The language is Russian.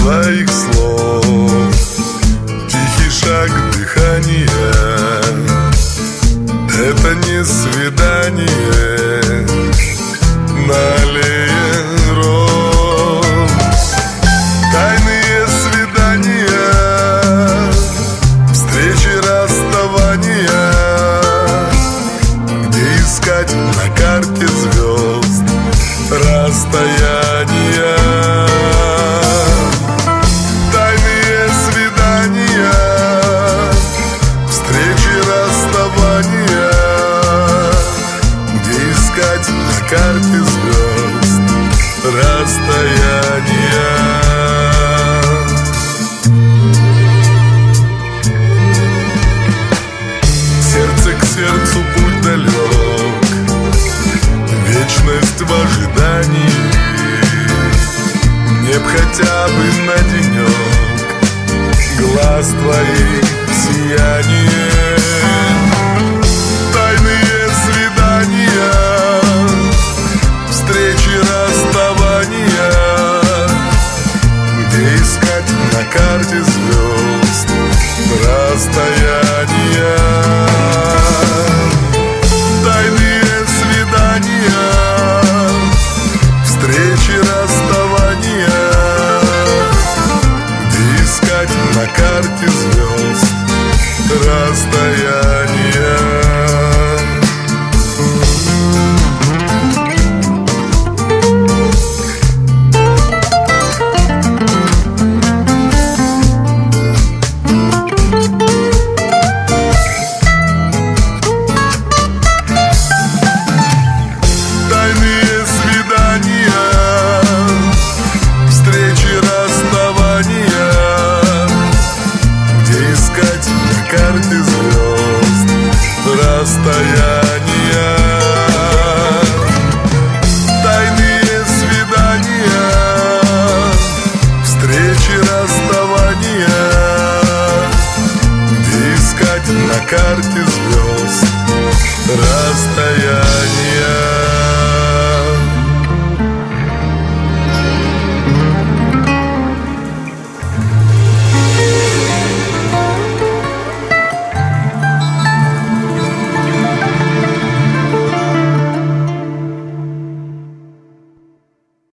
твоих слов. Тихий шаг, дыхание — это не свидание на аллее роз. Тайные свидания, встречи, расставания, где искать на карте звезд расстояния. Тайные свидания, встречи, расставания, где искать на карте звезд расстояния. Сердце к сердцу путь далек, вечность в ожидании. Мне б хотя бы на денек глаз твоих сияние.